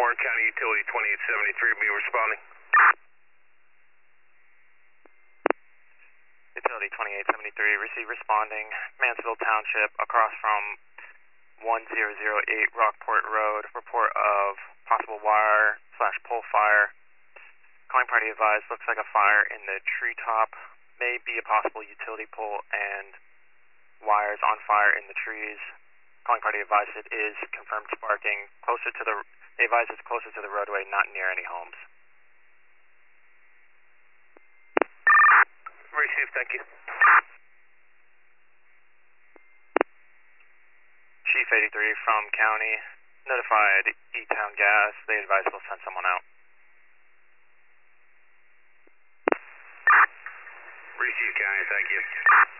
Warren County Utility 2873 be responding. Utility 2873, receive responding, Mansfield Township, across from 1008 Rockport Road, report of possible wire/pole fire. Calling party advised, looks like a fire in the treetop, may be a possible utility pole and wires on fire in the trees. Calling party advised it is confirmed sparking, they advise it's closer to the roadway, not near any homes. Received, thank you. Chief 83 from County, notified E-Town Gas, they advise they'll send someone out. Received, County, thank you.